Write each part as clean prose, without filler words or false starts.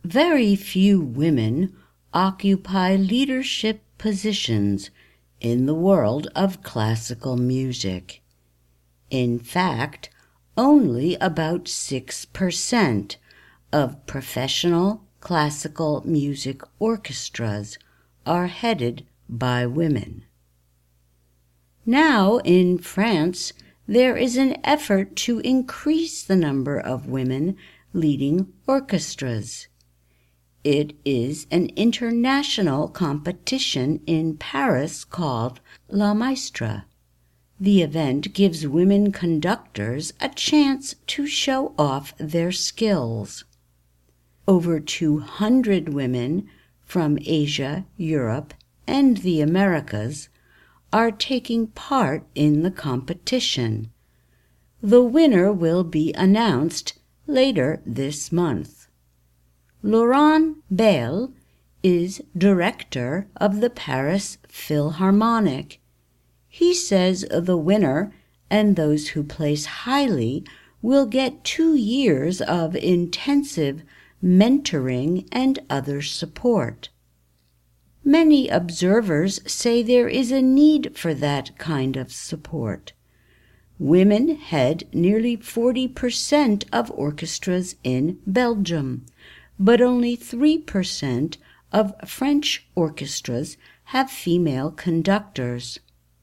Very few women occupy leadership positions in the world of classical music. In fact, only about 6% of professional classical music orchestras are headed by women. Now, in France, there is an effort to increase the number of women leading orchestras. It is an international competition in Paris called La Maestra. The event gives women conductors a chance to show off their skills. Over 200 women from Asia, Europe, and the Americas are taking part in the competition. The winner will be announced later this month. Laurent Bayle is director of the Paris Philharmonic. He says the winner and those who place highly will get 2 years of intensive mentoring and other support. Many observers say there is a need for that kind of support. Women head nearly 40% of orchestras in Belgium, but only 3% of French orchestras have female conductors.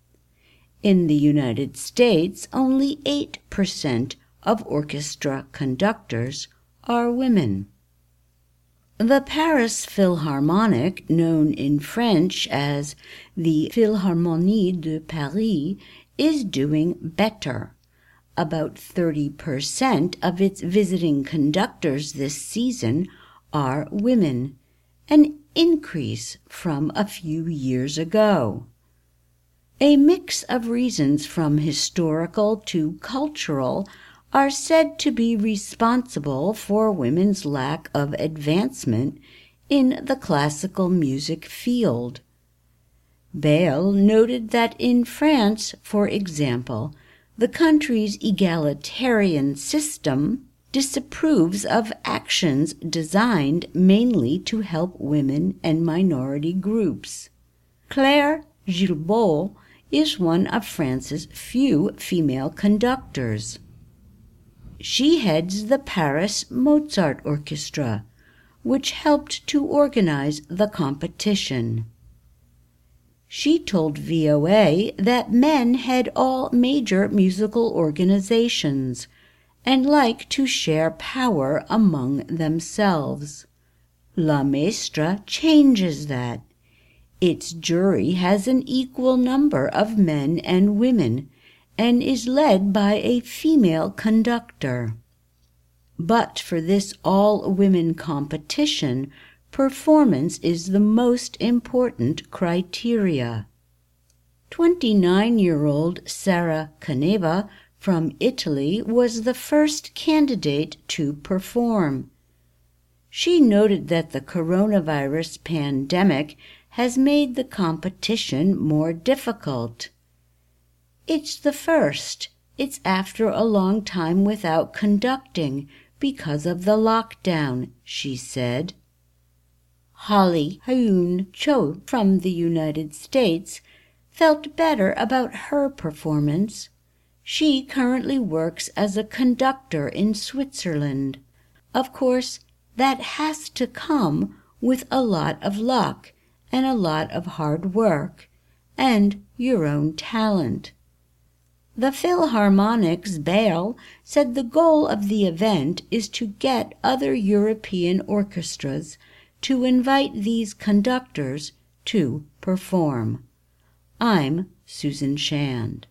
In the United States, only 8% of orchestra conductors are women. The Paris Philharmonic, known in French as the Philharmonie de Paris, is doing better. About 30% of its visiting conductors this season are women, an increase from a few years ago. A mix of reasons from historical to cultural are said to be responsible for women's lack of advancement in the classical music field. Bayle noted that in France, for example, the country's egalitarian system disapproves of actions designed mainly to help women and minority groups. Claire Gilbeau is one of France's few female conductors. She heads the Paris Mozart Orchestra, which helped to organize the competition. She told VOA that men head all major musical organizations and like to share power among themselves. La Maestra changes that. Its jury has an equal number of men and women and is led by a female conductor. But for this all-women competition, performance is the most important criteria. 29-year-old Sara Caneva from Italy was the first candidate to perform. She noted that the coronavirus pandemic has made the competition more difficult. It's the first. It's after a long time without conducting because of the lockdown, she said. Holly Hyun Cho from the United States felt better about her performance. She currently works as a conductor in Switzerland. Of course, that has to come with a lot of luck and a lot of hard work and your own talent. The Philharmonic's Bayle said the goal of the event is to get other European orchestras to invite these conductors to perform. I'm Susan Shand.